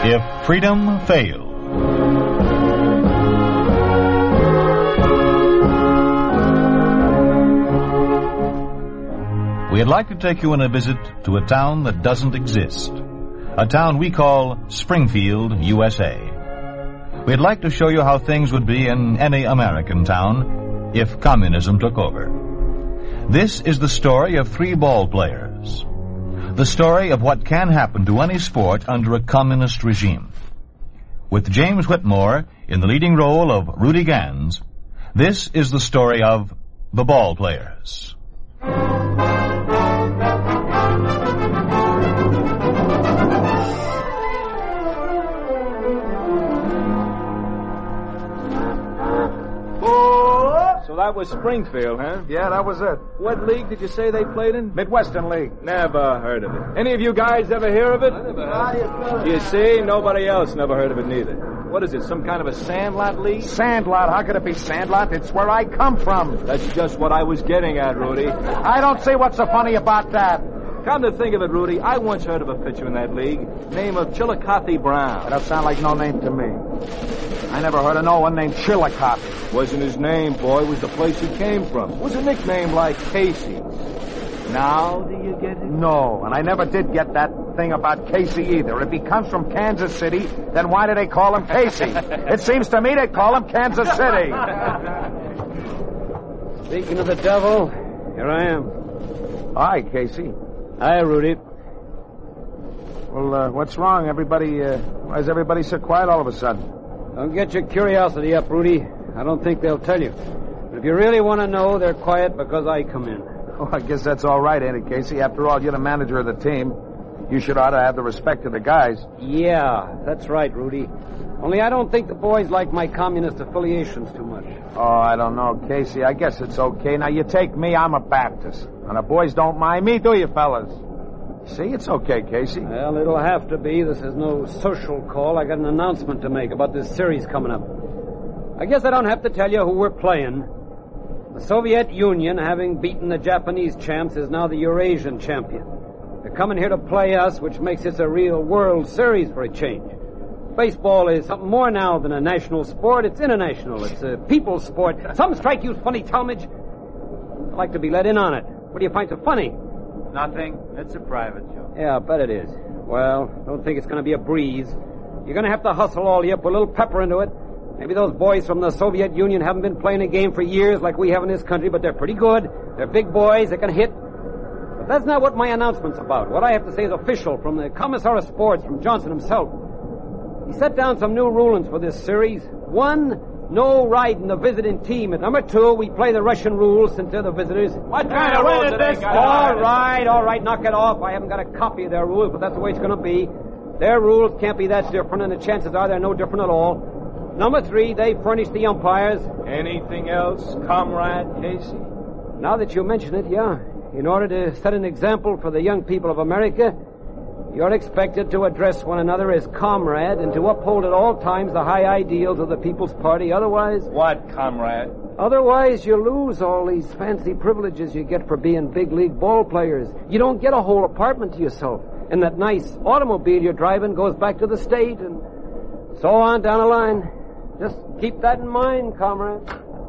If Freedom Failed. We'd like to take you on a visit to a town that doesn't exist. A town we call Springfield, USA. We'd like to show you how things would be in any American town if communism took over. This is the story of 3 ball players. The story of what can happen to any sport under a communist regime. With James Whitmore in the leading role of Rudy Gans, this is the story of the ball players. So that was Springfield, huh? Yeah, that was it. What league did you say they played in? Midwestern League. Never heard of it. Any of you guys ever hear of it? I never heard of it. You see, nobody else never heard of it neither. What is it, some kind of a sandlot league? Sandlot? How could it be Sandlot? It's where I come from. That's just what I was getting at, Rudy. I don't see what's so funny about that. Come to think of it, Rudy, I once heard of a pitcher in that league, name of Chillicothe Brown. That don't sound like no name to me. I never heard of no one named Chillicothe. Wasn't his name, boy, was the place he came from. Was a nickname like Casey. Now do you get it? No, and I never did get that thing about Casey either. If he comes from Kansas City, then why do they call him Casey? It seems to me they call him Kansas City. Speaking of the devil, here I am. Hi, Casey. Hi, Rudy. Well, what's wrong? Why is everybody so quiet all of a sudden? Don't get your curiosity up, Rudy. I don't think they'll tell you. But if you really want to know, they're quiet because I come in. Oh, I guess that's all right, ain't it, Casey? After all, you're the manager of the team. You should ought to have the respect of the guys. Yeah, that's right, Rudy. Only I don't think the boys like my communist affiliations too much. Oh, I don't know, Casey. I guess it's okay. Now, you take me, I'm a Baptist. And the boys don't mind me, do you, fellas? See, it's okay, Casey. Well, it'll have to be. This is no social call. I got an announcement to make about this series coming up. I guess I don't have to tell you who we're playing. The Soviet Union, having beaten the Japanese champs, is now the Eurasian champion. They're coming here to play us, which makes this a real World Series for a change. Baseball is something more now than a national sport. It's international. It's a people's sport. Some strike you funny, Talmadge. I'd like to be let in on it. What do you find so funny? Nothing. It's a private joke. Yeah, I bet it is. Well, don't think it's going to be a breeze. You're going to have to hustle all you, put a little pepper into it. Maybe those boys from the Soviet Union haven't been playing a game for years like we have in this country, but they're pretty good. They're big boys. They can hit. But that's not what my announcement's about. What I have to say is official from the Commissar of Sports, from Johnson himself. He set down some new rulings for this series. 1, no riding the visiting team. And number 2, we play the Russian rules since they're the visitors. What kind of rules are this? All right, knock it off. I haven't got a copy of their rules, but that's the way it's going to be. Their rules can't be that different, and the chances are they're no different at all. Number 3, they furnish the umpires. Anything else, Comrade Casey? Now that you mention it, yeah. In order to set an example for the young people of America, you're expected to address one another as comrade and to uphold at all times the high ideals of the People's Party. Otherwise... What, comrade? Otherwise, you lose all these fancy privileges you get for being big league ball players. You don't get a whole apartment to yourself. And that nice automobile you're driving goes back to the state and so on down the line. Just keep that in mind, comrade.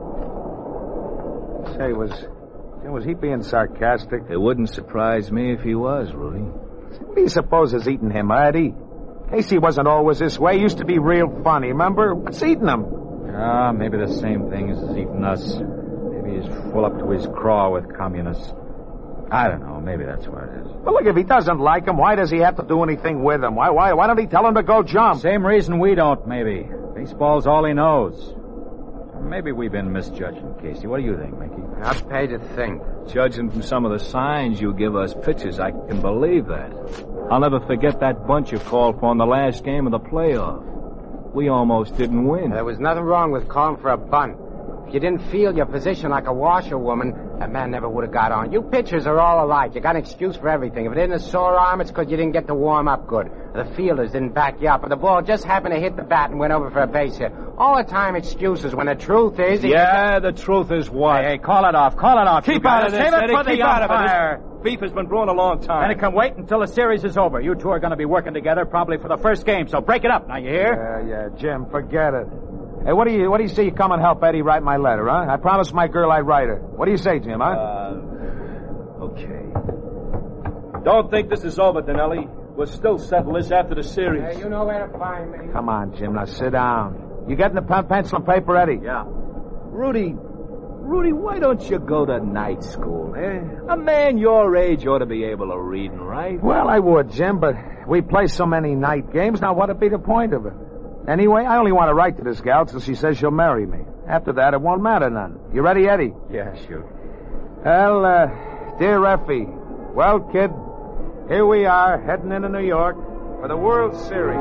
Say, was he being sarcastic? It wouldn't surprise me if he was, Rudy. What do you suppose is eating him, Eddie? Casey wasn't always this way. He used to be real funny, remember? What's eating him? Ah, maybe the same thing as is eating us. Maybe he's full up to his craw with communists. I don't know. Maybe that's what it is. But look, if he doesn't like him, why does he have to do anything with him? Why don't he tell him to go jump? Same reason we don't, maybe. Baseball's all he knows. Maybe we've been misjudging Casey. What do you think, Mickey? I'll pay to think. Judging from some of the signs you give us pitchers, I can believe that. I'll never forget that bunch you called for in the last game of the playoff. We almost didn't win. There was nothing wrong with calling for a bunt. If you didn't feel your position like a washerwoman, that man never would have got on. You pitchers are all alike. You got an excuse for everything. If it isn't a sore arm, it's because you didn't get to warm up good. The fielders didn't back you up, or the ball just happened to hit the bat and went over for a base hit. All the time excuses when the truth is... Yeah, the truth is what? Hey, call it off. Call it off. Keep out of this, Save it Eddie. for the Keep out of umpire. beef has been brewing a long time. Then it can wait until the series is over. You two are going to be working together probably for the first game, so break it up. Now, you hear? Yeah, Jim, forget it. Hey, what do you say you come and help Eddie write my letter, huh? I promised my girl I'd write her. What do you say, Jim, huh? Okay. Don't think this is over, Dinelli. We'll still settle this after the series. You know where to find me. Come on, Jim, now sit down. You getting the pencil and paper ready? Yeah. Rudy, why don't you go to night school, eh? A man your age ought to be able to read and write. Well, I would, Jim, but we play so many night games. Now, what'd be the point of it? Anyway, I only want to write to this gal till she says she'll marry me. After that, it won't matter none. You ready, Eddie? Yeah, sure. Well, dear Effie, well, kid, here we are heading into New York for the World Series.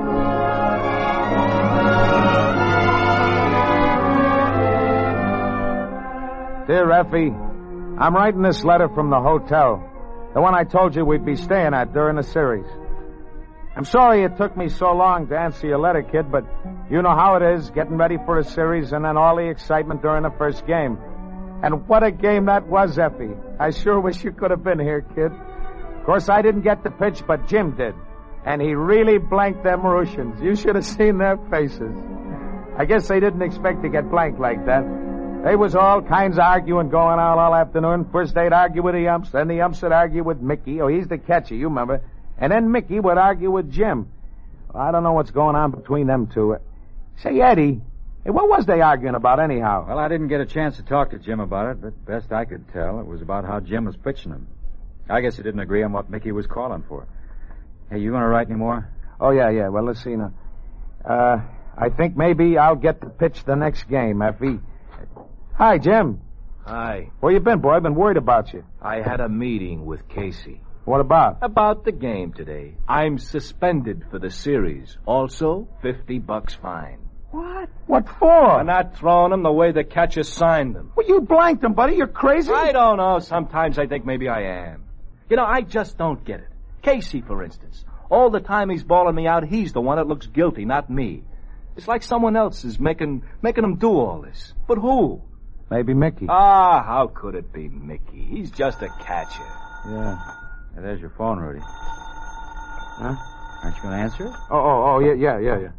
Dear Effie, I'm writing this letter from the hotel, the one I told you we'd be staying at during the series. I'm sorry it took me so long to answer your letter, kid, but you know how it is, getting ready for a series and then all the excitement during the first game. And what a game that was, Effie. I sure wish you could have been here, kid. Of course, I didn't get the pitch, but Jim did. And he really blanked them Russians. You should have seen their faces. I guess they didn't expect to get blanked like that. They was all kinds of arguing going on all afternoon. First they'd argue with the umps, then the umps would argue with Mickey. Oh, he's the catcher, you remember. And then Mickey would argue with Jim. Well, I don't know what's going on between them two. Say, Eddie, hey, what was they arguing about anyhow? Well, I didn't get a chance to talk to Jim about it, but best I could tell, it was about how Jim was pitching him. I guess he didn't agree on what Mickey was calling for. Hey, you going to write any more? Oh, yeah. Well, let's see now. I think maybe I'll get to pitch the next game, Effie. Hi, Jim. Hi. Where you been, boy? I've been worried about you. I had a meeting with Casey. What about? About the game today. I'm suspended for the series. Also, $50 fine. What? What for? For not throwing them the way the catcher signed them. Well, you blanked them, buddy. You're crazy. I don't know. Sometimes I think maybe I am. You know, I just don't get it. Casey, for instance. All the time he's bawling me out, he's the one that looks guilty, not me. It's like someone else is making him do all this. But who? Maybe Mickey. Ah, how could it be Mickey? He's just a catcher. Yeah. Hey, there's your phone, Rudy. Huh? Aren't you going to answer it? Oh, yeah.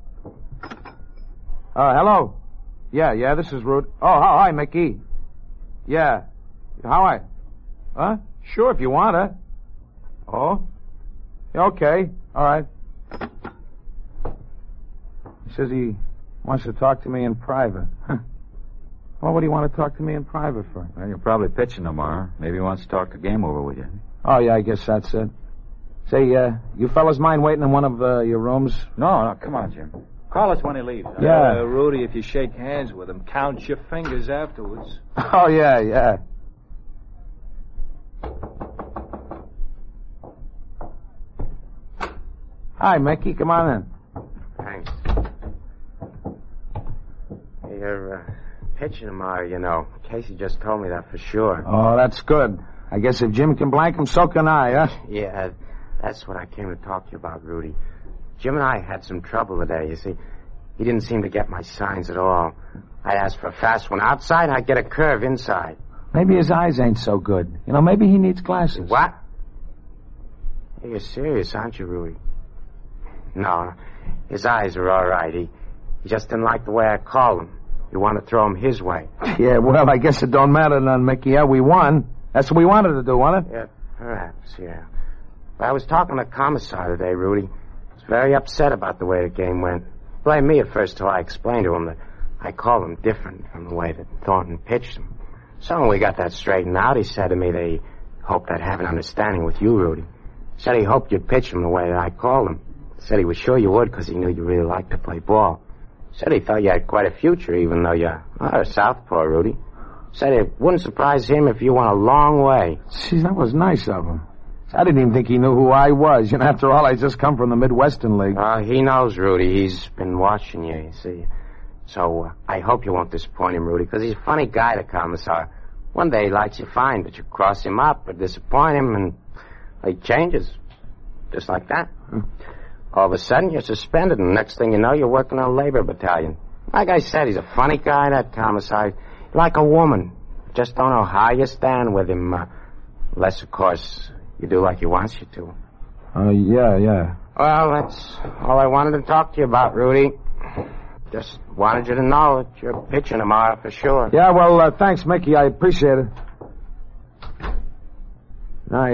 Hello? Yeah, this is Rudy. Oh, hi, Mickey. Yeah. How are you? Huh? Sure, if you want to. Oh? Okay. All right. He says he wants to talk to me in private. Huh. Well, what do you want to talk to me in private for? Well, you're probably pitching tomorrow. Maybe he wants to talk the game over with you. Oh, yeah, I guess that's it. Say, you fellas mind waiting in one of your rooms? No, come on, Jim. Call us when he leaves. Yeah. Rudy, if you shake hands with him, count your fingers afterwards. Oh, yeah. Hi, Mickey. Come on in. Thanks. You're pitching tomorrow, you know. Casey just told me that for sure. Oh, that's good. I guess if Jim can blank him, so can I, huh? Yeah, that's what I came to talk to you about, Rudy. Jim and I had some trouble today, you see. He didn't seem to get my signs at all. I asked for a fast one outside, I'd get a curve inside. Maybe his eyes ain't so good. You know, maybe he needs glasses. What? Hey, you're serious, aren't you, Rudy? No, his eyes are all right. He just didn't like the way I called him. You want to throw him his way. Yeah, well, I guess it don't matter none, Mickey. Yeah, we won. That's what we wanted to do, wasn't it? Yeah, perhaps, yeah. But I was talking to Commissar today, Rudy. He was very upset about the way the game went. Blamed me at first till I explained to him that I called him different from the way that Thornton pitched him. So when we got that straightened out, he said to me that he hoped I'd have an understanding with you, Rudy. Said he hoped you'd pitch him the way that I called him. Said he was sure you would because he knew you really liked to play ball. Said he thought you had quite a future even though you're a southpaw, Rudy. Said it wouldn't surprise him if you went a long way. Gee, that was nice of him. I didn't even think he knew who I was. You know, after all, I just come from the Midwestern League. He knows, Rudy. He's been watching you see. So I hope you won't disappoint him, Rudy, because he's a funny guy, the Commissar. One day he likes you fine, but you cross him up or disappoint him, and he changes. Just like that. All of a sudden, you're suspended, and next thing you know, you're working on a labor battalion. Like I said, he's a funny guy, that Commissar. Like a woman. Just don't know how you stand with him. Unless, of course, You do like he wants you to. Yeah. Well, that's all I wanted to talk to you about, Rudy. Just wanted you to know that you're pitching tomorrow for sure. Yeah, well, thanks, Mickey. I appreciate it. Night.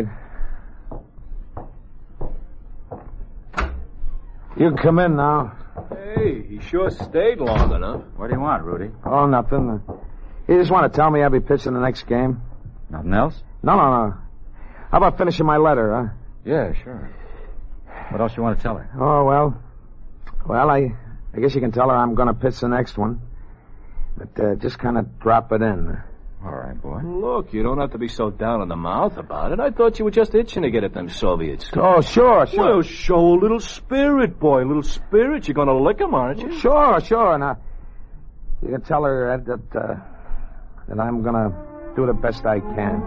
You can come in now. Hey, he sure stayed long enough. What do you want, Rudy? Oh, nothing. You just want to tell me I'll be pitching the next game? Nothing else? No. How about finishing my letter, huh? Yeah, sure. What else you want to tell her? Oh, well, I guess you can tell her I'm going to pitch the next one. But just kind of drop it in. All right, boy. Look, you don't have to be so down in the mouth about it. I thought you were just itching to get at them Soviets. Oh, sure. Well, show a little spirit, boy. A little spirit. You're going to lick 'em, aren't you? Sure. Now, you can tell her, Ed, that I'm going to do the best I can.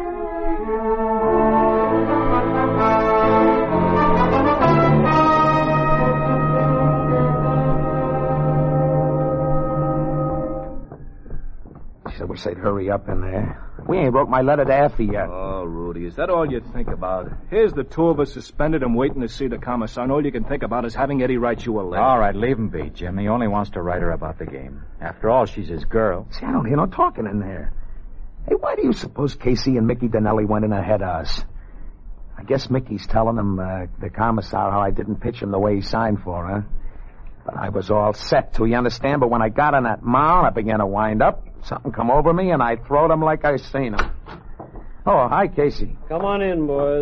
I wish they'd hurry up in there. We ain't wrote my letter to Effie yet. Oh, Rudy, is that all you think about? Here's the two of us suspended and waiting to see the commissar, and all you can think about is having Eddie write you a letter. All right, leave him be, Jim. He only wants to write her about the game. After all, she's his girl. See, I don't hear no talking in there. Hey, why do you suppose Casey and Mickey Donnelly went in ahead of us? I guess Mickey's telling them, the commissar, how I didn't pitch him the way he signed for, huh? But I was all set to, you understand? But when I got on that mound, I began to wind up. Something come over me, and I throwed him like I seen him. Oh, hi, Casey. Come on in, boys.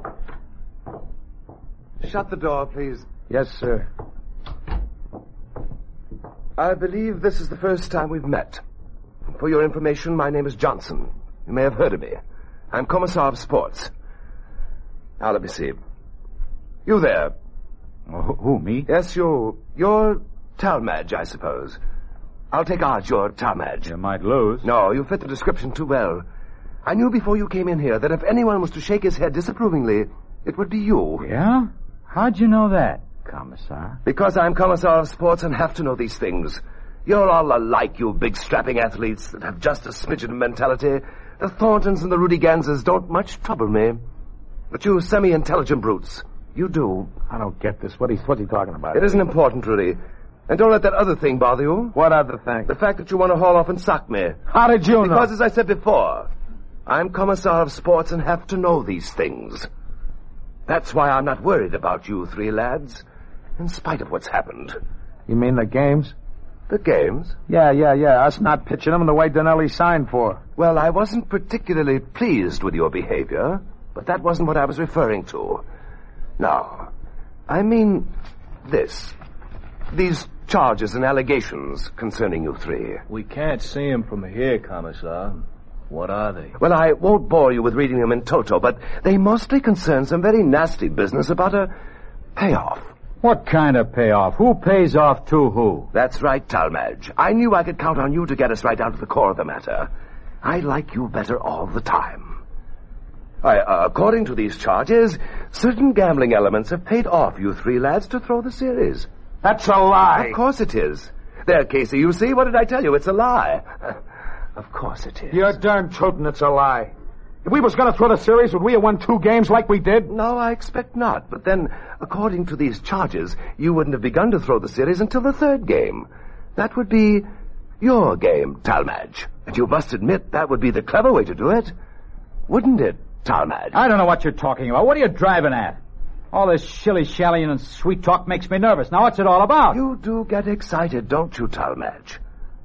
Shut the door, please. Yes, sir. I believe this is the first time we've met. For your information, my name is Johnson. You may have heard of me. I'm Commissar of Sports. Now, let me see. You there? Who, me? Yes, you. You're Talmadge, I suppose. I'll take odds you're Talmadge. You might lose. No, you fit the description too well. I knew before you came in here that if anyone was to shake his head disapprovingly, it would be you. Yeah? How'd you know that, Commissar? Because I'm Commissar of Sports and have to know these things. You're all alike, you big strapping athletes that have just a smidgen of mentality. The Thorntons and the Rudy Ganses don't much trouble me. But you semi-intelligent brutes, you do. I don't get this. What's he talking about? It isn't important, Rudy. And don't let that other thing bother you. What other thing? The fact that you want to haul off and sock me. How did you know? Because, as I said before, I'm Commissar of Sports and have to know these things. That's why I'm not worried about you three lads, in spite of what's happened. You mean the games? The games? Yeah. Us not pitching them the way Donnelly signed for. Well, I wasn't particularly pleased with your behavior, but that wasn't what I was referring to. No. I mean this. These charges and allegations concerning you three. We can't see him from here, Commissar. What are they? Well, I won't bore you with reading them in toto, but they mostly concern some very nasty business about a payoff. What kind of payoff? Who pays off to who? That's right, Talmadge. I knew I could count on you to get us right down to the core of the matter. I like you better all the time. According to these charges, certain gambling elements have paid off you three lads to throw the series. That's a lie. Of course it is. There, Casey, you see? What did I tell you? It's a lie. Of course it is. You're darn tootin' it's a lie. If we was going to throw the series, would we have won 2 games like we did? No, I expect not. But then, according to these charges, you wouldn't have begun to throw the series until the 3rd game. That would be your game, Talmadge. And you must admit that would be the clever way to do it. Wouldn't it, Talmadge? I don't know what you're talking about. What are you driving at? All this shilly-shallying and sweet talk makes me nervous. Now, what's it all about? You do get excited, don't you, Talmadge?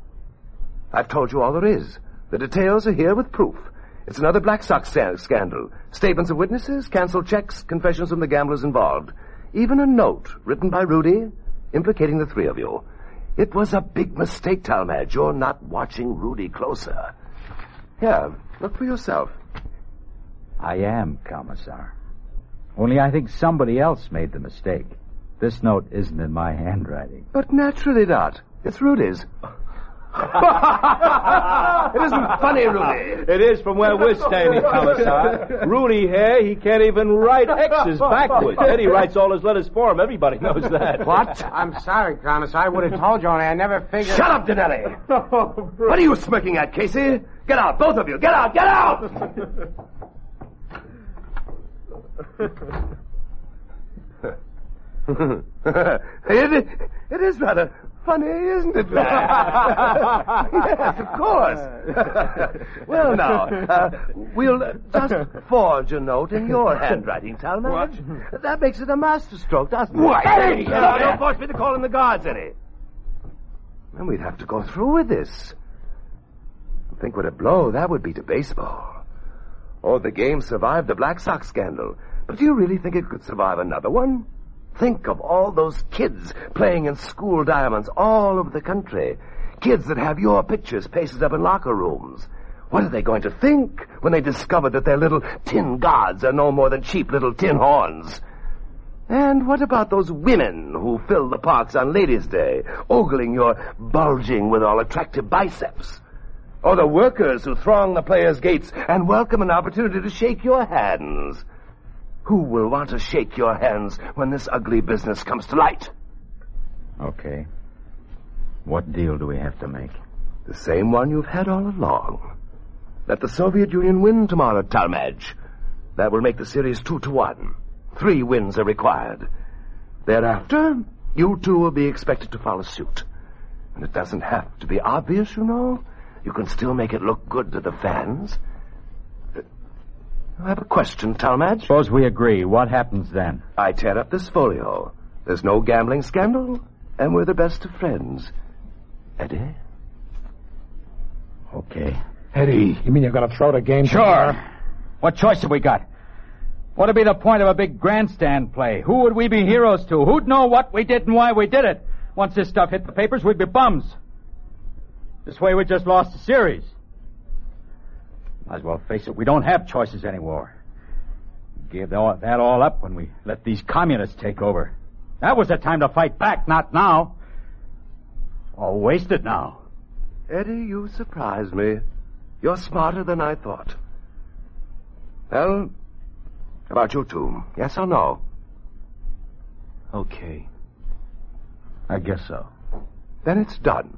I've told you all there is. The details are here with proof. It's another Black Sox scandal. Statements of witnesses, canceled checks, confessions from the gamblers involved. Even a note written by Rudy implicating the 3 of you. It was a big mistake, Talmadge. You're not watching Rudy closer. Here, look for yourself. I am, Commissar. Only I think somebody else made the mistake. This note isn't in my handwriting. But naturally not. It's Rudy's. It isn't funny, Rudy. It is from where we're standing, Commissar. Rudy here, he can't even write X's backwards. Eddie writes all his letters for him. Everybody knows that. What? I'm sorry, Commissar. I would have told you, only I never figured... Shut up, Donnelly! What are you smirking at, Casey? Get out, both of you. Get out, get out! It is rather funny, isn't it, lad? Yes, of course. Well, now, we'll just forge a note in your handwriting, Talmadge. That makes it a masterstroke, doesn't it? What? Hey, Don't force me to call in the guards, Eddie. Then we'd have to go through with this. Think what a blow that would be to baseball. Oh, the game survived the Black Sox scandal. But do you really think it could survive another one? Think of all those kids playing in school diamonds all over the country. Kids that have your pictures pasted up in locker rooms. What are they going to think when they discover that their little tin gods are no more than cheap little tin horns? And what about those women who fill the parks on Ladies' Day, ogling your bulging with all attractive biceps? Or the workers who throng the players' gates and welcome an opportunity to shake your hands? Who will want to shake your hands when this ugly business comes to light? Okay. What deal do we have to make? The same one you've had all along. Let the Soviet Union win tomorrow, Talmadge. That will make the series 2-1. 3 wins are required. Thereafter, you two will be expected to follow suit. And it doesn't have to be obvious, you know. You can still make it look good to the fans. I have a question, Talmadge. Suppose we agree. What happens then? I tear up this folio. There's no gambling scandal, and we're the best of friends. Eddie? Okay. Eddie, you mean you're going to throw the game? Sure. What choice have we got? What'd be the point of a big grandstand play? Who would we be heroes to? Who'd know what we did and why we did it? Once this stuff hit the papers, we'd be bums. This way we just lost the series. Might as well face it, we don't have choices anymore. We gave that all up when we let these communists take over. That was the time to fight back, not now. All wasted now. Eddie, you surprise me. You're smarter than I thought. Well, how about you two? Yes or no? Okay. I guess so. Then it's done.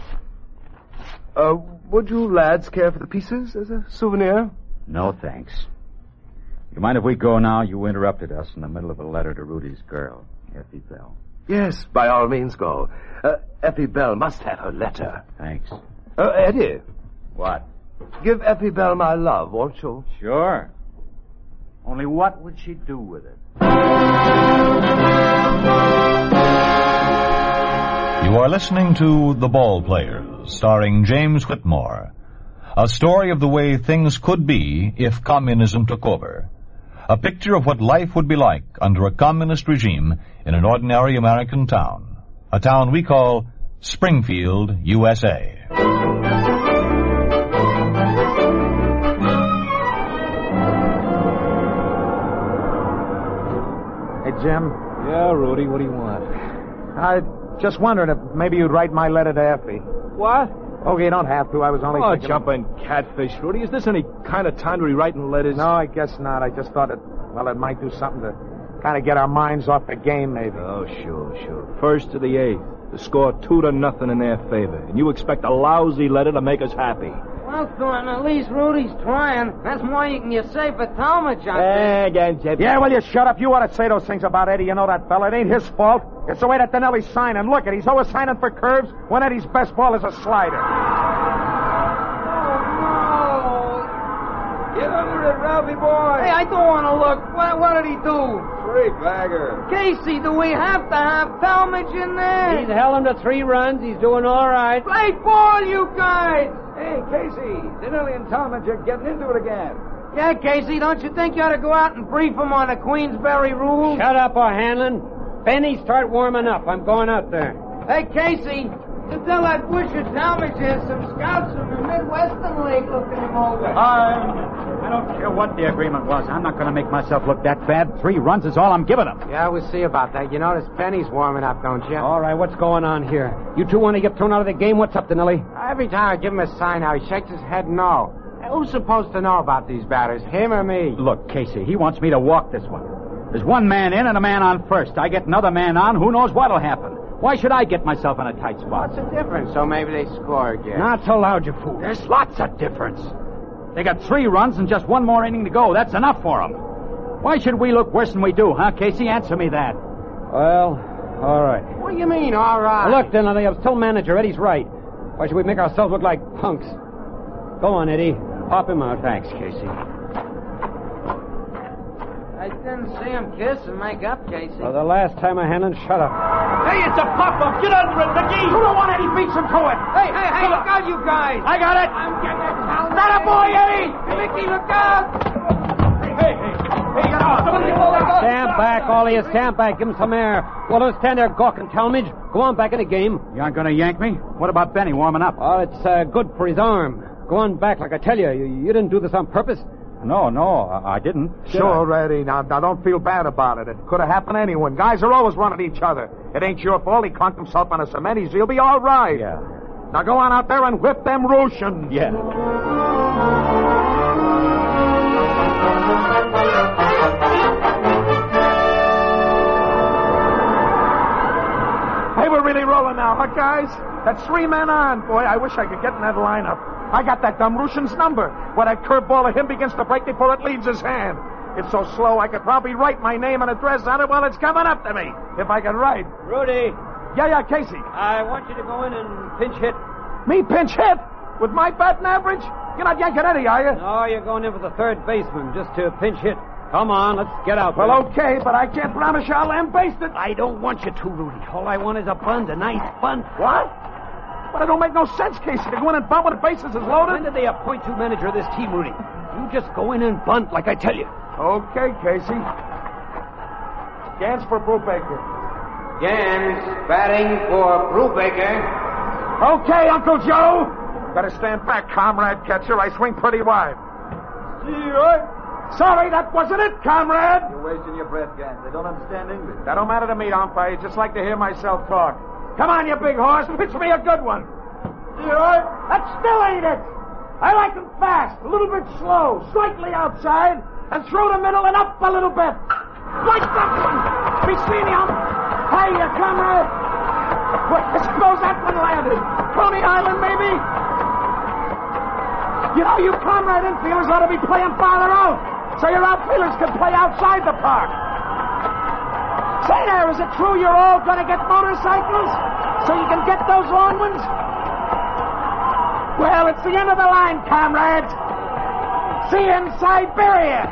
Would you lads care for the pieces as a souvenir? No, thanks. You mind if we go now? You interrupted us in the middle of a letter to Rudy's girl, Effie Bell. Yes, by all means go. Effie Bell must have her letter. Thanks. Eddie. What? Give Effie Bell my love, won't you? Sure. Only what would she do with it? You are listening to The Ball Players, starring James Whitmore. A story of the way things could be if communism took over. A picture of what life would be like under a communist regime in an ordinary American town. A town we call Springfield, USA. Hey, Jim. Yeah, Rudy, what do you want? I just wondering if maybe you'd write my letter to Effie. What? Okay, you don't have to. I was only Oh, thinking... jumping catfish, Rudy. Is this any kind of time to be writing letters? No, I guess not. I just thought it might do something to kind of get our minds off the game, maybe. Oh, sure. First to the 8th. The score 2-0 in their favor. And you expect a lousy letter to make us happy. Well, Thornton, at least Rudy's trying. That's more you can say for Talmadge, I think. Yeah, well, you shut up. You ought to say those things about Eddie. You know that fella. It ain't his fault. It's the way that Dinelli's signing. Look, he's always signing for curves when Eddie's best ball is a slider. Get under it, Ralphie boy. Hey, I don't want to look. What did he do? Free bagger. Casey, do we have to have Talmadge in there? He's held him to 3 runs. He's doing all right. Play ball, you guys. Hey, Casey. Dinelli and Talmadge are getting into it again. Yeah, Casey, don't you think you ought to go out and brief him on the Queensberry rules? Shut up, O'Hanlon. Benny, start warming up. I'm going out there. Hey, Casey, to tell that Busher Talmadge there's some scouts from the Midwestern League looking him over. I don't care what the agreement was. I'm not going to make myself look that bad. 3 runs is all I'm giving him. Yeah, we'll see about that. You notice Benny's warming up, don't you? All right, what's going on here? You two want to get thrown out of the game? What's up, Dinelli? Every time I give him a sign now, he shakes his head no. Who's supposed to know about these batters, him or me? Look, Casey, he wants me to walk this one. There's 1 man in and a man on first. I get another man on, who knows what'll happen. Why should I get myself in a tight spot? What's the difference? So maybe they score again. Not so loud, you fool. There's lots of difference. They got 3 runs and just 1 more inning to go. That's enough for them. Why should we look worse than we do, huh, Casey? Answer me that. Well, all right. What do you mean, all right? Look, then, I told manager, Eddie's right. Why should we make ourselves look like punks? Go on, Eddie. Pop him out. Thanks, Casey. I didn't see him kiss and make up, Casey. For the last time, Hanlon, shut up. Hey, it's a pop-up. Get under it, McGee. You don't want Eddie beats him to it. Hey, look out, you guys. I got it. I'm getting it, pal. That a boy, Eddie! Mickey, look out. Hey, get out. Stand back, all of you. Stand back. Give him some air. Well, don't stand there gawking, Talmadge. Go on back in the game. You aren't going to yank me? What about Benny warming up? Oh, it's good for his arm. Go on back, like I tell you. You didn't do this on purpose. No, I didn't. Sure, Eddie. Now, don't feel bad about it. It could have happened to anyone. Guys are always running each other. It ain't your fault. He conked himself on a cement. He'll be all right. Yeah. Now go on out there and whip them Russians. Yeah. Hey, we're really rolling now, huh, guys? That's 3 men on. Boy, I wish I could get in that lineup. I got that dumb Russian's number. When that curveball of him begins to break before it leaves his hand. It's so slow, I could probably write my name and address on it while it's coming up to me. If I can write. Rudy, Yeah, Casey. I want you to go in and pinch hit. Me pinch hit? With my batting average? You're not yanking Eddie, are you? No, you're going in for the third baseman, just to pinch hit. Come on, let's get out there. Well, okay, but I can't promise you I'll lambaste it. I don't want you to, Rudy. All I want is a bunt, a nice bunt. What? But it don't make no sense, Casey, to go in and bunt when the bases is loaded. When did they appoint you manager of this team, Rudy? You just go in and bunt, like I tell you. Okay, Casey. Gans for Brubaker. Gans batting for Brubaker. Okay, Uncle Joe. Better stand back, comrade catcher. I swing pretty wide. Sorry, that wasn't it, comrade. You're wasting your breath, Gans. They don't understand English. That don't matter to me, umpire. Just like to hear myself talk. Come on, you big horse. Pitch me a good one. That still ain't it. I like them fast, a little bit slow, slightly outside, and through the middle and up a little bit. Like that one. Be seeing you. Hiya, comrade. What, I suppose that one landed. Coney Island, maybe? You know, you comrade infielders ought to be playing farther out, so your outfielders can play outside the park. Say there, is it true you're all going to get motorcycles so you can get those long ones? Well, it's the end of the line, comrades. See you in Siberia.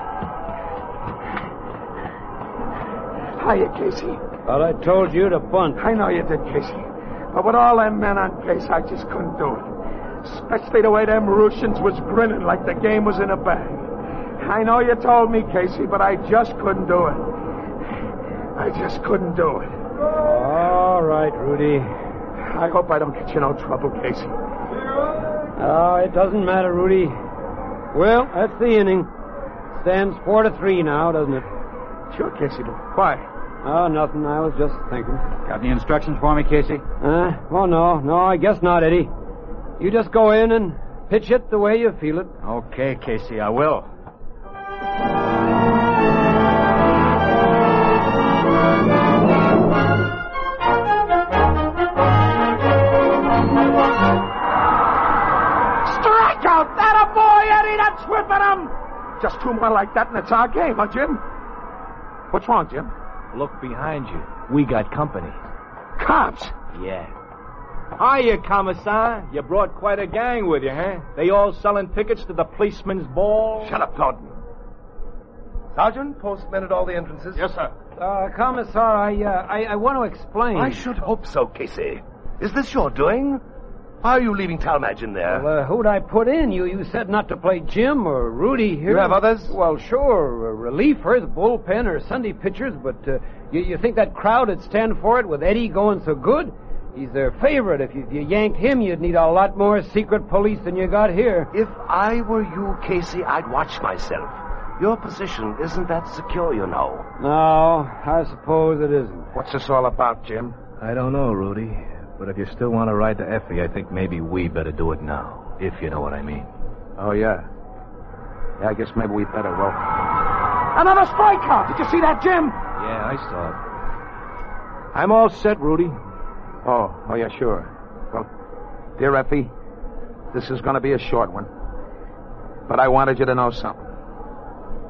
Hiya, Casey. Well, I told you to bunt. I know you did, Casey. But with all them men on base, I just couldn't do it. Especially the way them Russians was grinning like the game was in a bag. I know you told me, Casey, but I just couldn't do it. I just couldn't do it. All right, Rudy. I hope I don't get you no trouble, Casey. Oh, it doesn't matter, Rudy. Well, that's the inning. Stands 4-3 now, doesn't it? Sure, Casey, but why? Oh, nothing. I was just thinking. Got any instructions for me, Casey? Oh, no, I guess not, Eddie. You just go in and pitch it the way you feel it. Okay, Casey, I will. Strikeout! That a boy, Eddie! That's whipping him! Just 2 more like that and it's our game, huh, Jim? What's wrong, Jim? Look behind you. We got company. Cops! Yeah. Hiya, Commissar. You brought quite a gang with you, huh? They all selling tickets to the policeman's ball? Shut up, Gordon. Sergeant, postmen at all the entrances? Yes, sir. Commissar, I want to explain. I should hope so, Casey. Is this your doing? Why are you leaving Talmadge in there? Well, who'd I put in? You said not to play Jim or Rudy here. You have others? Well, sure. Relievers, bullpen, or Sunday pitchers, but you think that crowd would stand for it with Eddie going so good? He's their favorite. If you yanked him, you'd need a lot more secret police than you got here. If I were you, Casey, I'd watch myself. Your position isn't that secure, you know. No, I suppose it isn't. What's this all about, Jim? I don't know, Rudy. But if you still want to ride to Effie, I think maybe we better do it now. If you know what I mean. Oh, yeah. Yeah, I guess maybe we better. Well, another strikeout. Did you see that, Jim? Yeah, I saw it. I'm all set, Rudy. Oh, yeah, sure. Well, dear Effie, this is going to be a short one. But I wanted you to know something.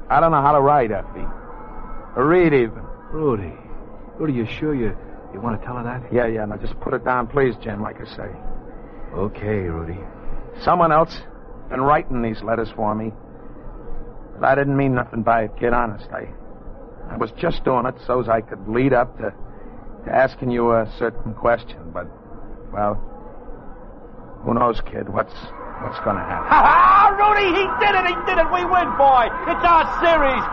I don't know how to write, Effie. Or read, even. Rudy, you sure you want to tell her that? Yeah. Now, just put it down, please, Jim, like I say. Okay, Rudy. Someone else been writing these letters for me. But I didn't mean nothing by it, kid, honest. I was just doing it so's I could lead up to asking you a certain question. But, well, who knows, kid, what's going to happen. Ha-ha! Rudy, he did it! We win, boy! It's our series!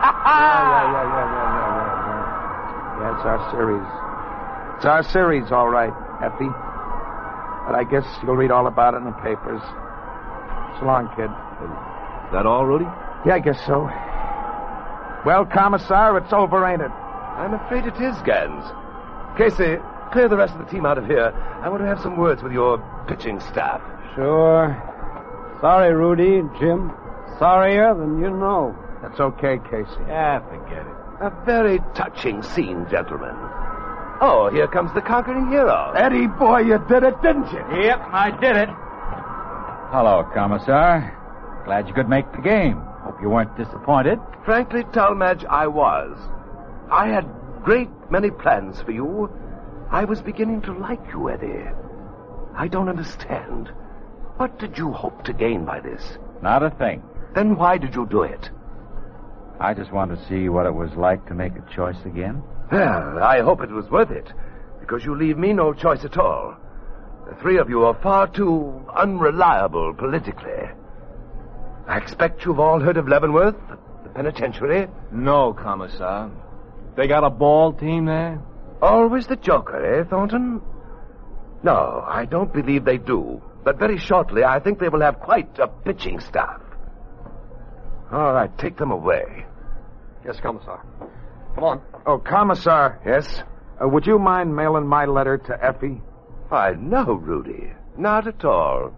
Yeah, it's our series. It's our series, all right, Effie. But I guess you'll read all about it in the papers. So long, kid. Is that all, Rudy? Yeah, I guess so. Well, Commissar, it's over, ain't it? I'm afraid it is, Gans. Casey, clear the rest of the team out of here. I want to have some words with your pitching staff. Sure. Sorry, Rudy, Jim. Sorrier than you know. That's okay, Casey. Yeah, forget it. A very touching scene, gentlemen. Oh, here comes the conquering hero. Eddie, boy, you did it, didn't you? Yep, I did it. Hello, Commissar. Glad you could make the game. Hope you weren't disappointed. Frankly, Talmadge, I was. I had great many plans for you. I was beginning to like you, Eddie. I don't understand. What did you hope to gain by this? Not a thing. Then why did you do it? I just wanted to see what it was like to make a choice again. Well, I hope it was worth it, because you leave me no choice at all. The three of you are far too unreliable politically. I expect you've all heard of Leavenworth, the penitentiary. No, Commissar. They got a ball team there? Always the joker, eh, Thornton? No, I don't believe they do. But very shortly, I think they will have quite a pitching staff. All right, take them away. Yes, Commissar. Come on. Oh, Commissar. Yes? Would you mind mailing my letter to Effie? Why, no, Rudy. Not at all.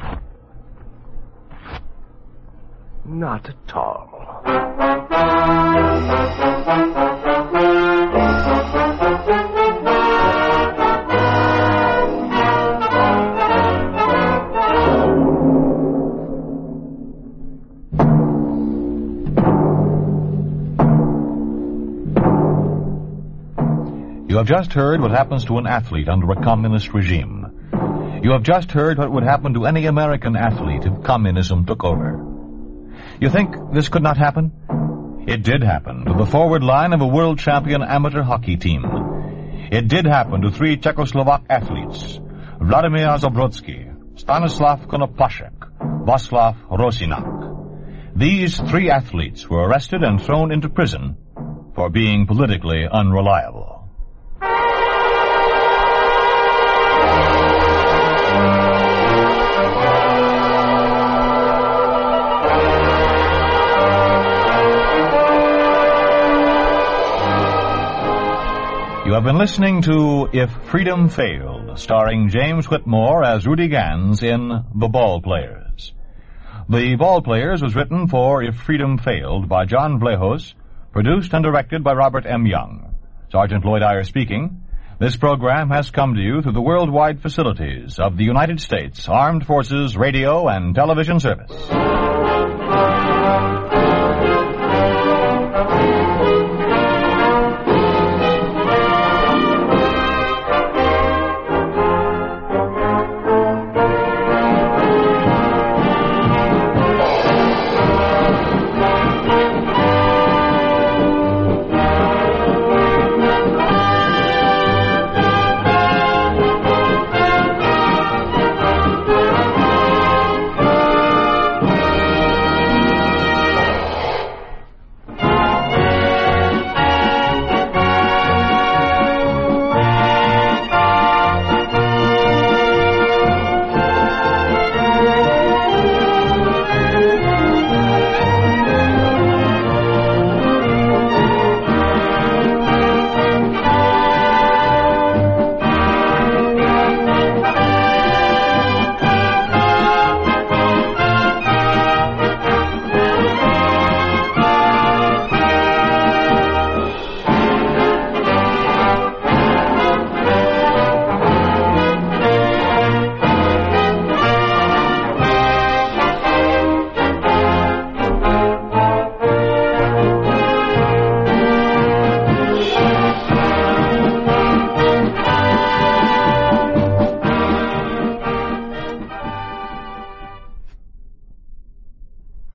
Not at all. You have just heard what happens to an athlete under a communist regime. You have just heard what would happen to any American athlete if communism took over. You think this could not happen? It did happen to the forward line of a world champion amateur hockey team. It did happen to three Czechoslovak athletes, Vladimir Zabrodsky, Stanislav Konopashek, Václav Rosinak. These three athletes were arrested and thrown into prison for being politically unreliable. You have been listening to If Freedom Failed, starring James Whitmore as Rudy Gans in The Ball Players. The Ball Players was written for If Freedom Failed by John Vlahos, produced and directed by Robert M. Young. Sergeant Lloyd Iyer speaking. This program has come to you through the worldwide facilities of the United States Armed Forces Radio and Television Service.